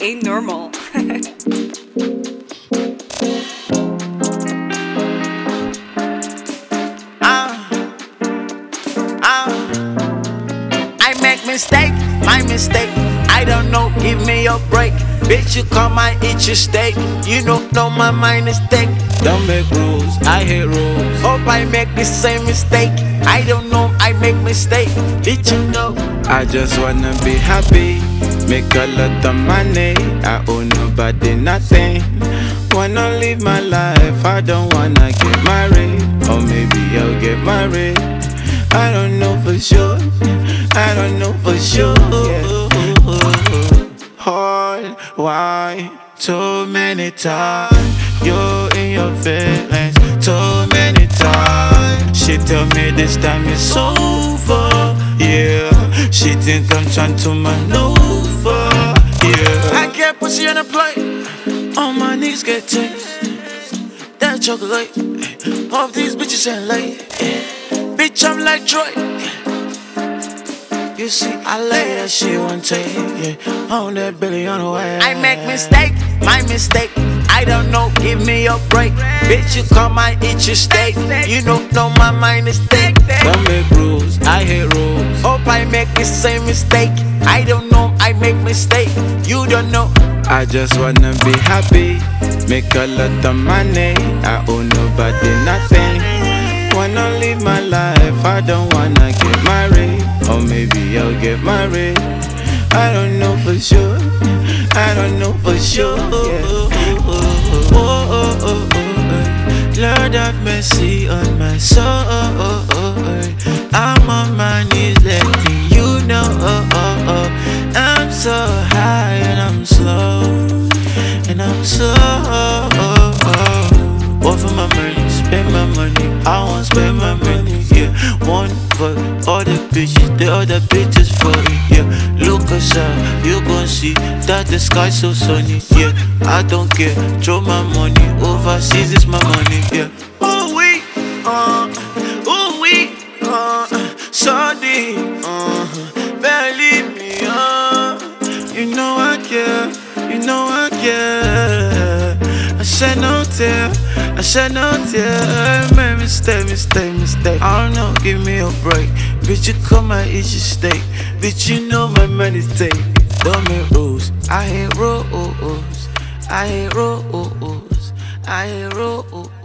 ain't normal. I make mistake, my mistake. I don't know, give me a break. Bitch, you come, I eat your steak. You don't know my mind is thick. Don't make rules, I hate rules. Hope I make the same mistake. I don't know, I make mistake. Did you know? I just wanna be happy, make a lot of money. I owe nobody nothing. Wanna live my life, I don't wanna get married. Or maybe I'll get married. I don't know for sure, I don't know for sure. Hard, why? Too many times you're in your feelings, too many times. She tell me this time it's over, yeah. She think I'm trying to maneuver, yeah. I can't put you on a plate, all my knees get tense. That chocolate, hope these bitches ain't late. Bitch, I'm like Troy. You see, I lay that shit one take, yeah. On that Billy on the way. I make mistake, my mistake. I don't know, give me a break. Bitch, you come, I eat your steak. You don't know my mind is thick. Don't make rules, I hate rules. Hope I make the same mistake. I don't know, I make mistake. You don't know. I just wanna be happy, make a lot of money. I owe nobody nothing. Wanna live my life, I don't wanna get married. Or maybe I'll get married. I don't know for sure, I don't know for sure, yeah. Lord have mercy on my soul. I'm on my knees letting you know. I'm so high and I'm slow, and I'm slow. Work for my money, spend my money. I won't spend my money, yeah. One for all the bitches, the other bitches for it, yeah. Look outside, you gon' see that the sky's so sunny, yeah. I don't care, throw my money overseas, it's my money, yeah. Ooh wee, so deep, believe me, you know I care, you know I care. I said no tear, I said no tear. Man, mistake. I don't know, give me a break. Bitch, you come, I eat your steak. Bitch, you know my money's take. Don't make rules, I hate rules. I hate rules, I hate rules.